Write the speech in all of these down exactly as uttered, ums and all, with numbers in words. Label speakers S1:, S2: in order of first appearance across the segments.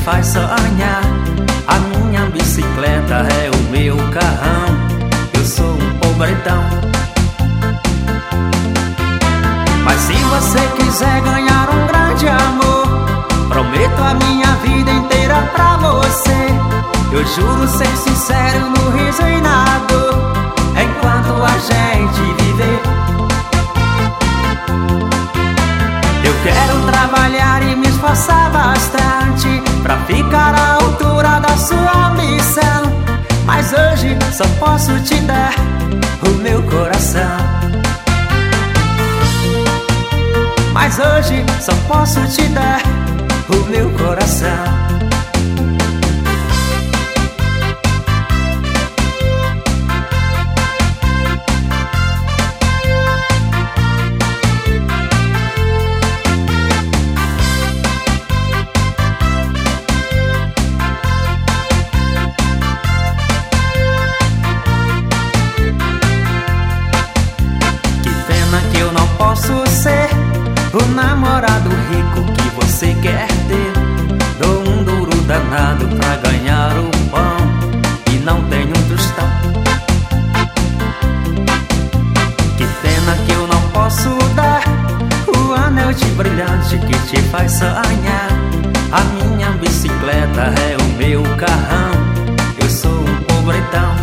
S1: faz sonhar. A minha bicicleta é o meu carrão. Eu sou um pobretão. Mas se você quiser ganhar um grande amor, prometo a minha vida inteira pra você. Eu juro ser sincero no riso e na dor, enquanto a gente viver. Eu quero trabalhar e me esforçar bastante pra ficar à altura da sua ambição. Mas hoje só posso te dar o meu coração. Mas hoje só posso te dar o meu coração. Posso ser o namorado rico que você quer ter. Dou um duro danado pra ganhar o pão e não tenho um tostão. Que pena que eu não posso dar o anel de brilhante que te faz sonhar. A minha bicicleta é o meu carrão. Eu sou um pobretão.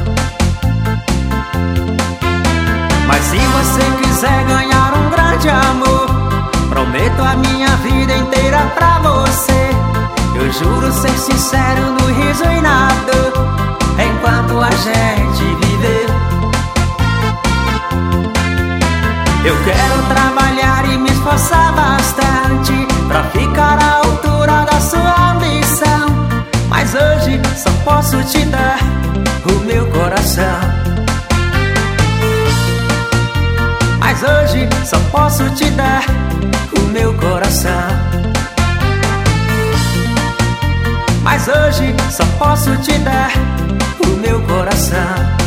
S1: Mas se você quiser ganhar um grande amor, prometo a minha vida inteira pra você. Eu juro ser sincero no riso e na dor, enquanto a gente viver. Eu quero trabalhar e me esforçar bastante pra ficar à altura da sua ambição. Mas hoje só posso te dar o meu coração. Mas hoje só posso te dar o meu coração. Mas hoje só posso te dar o meu coração.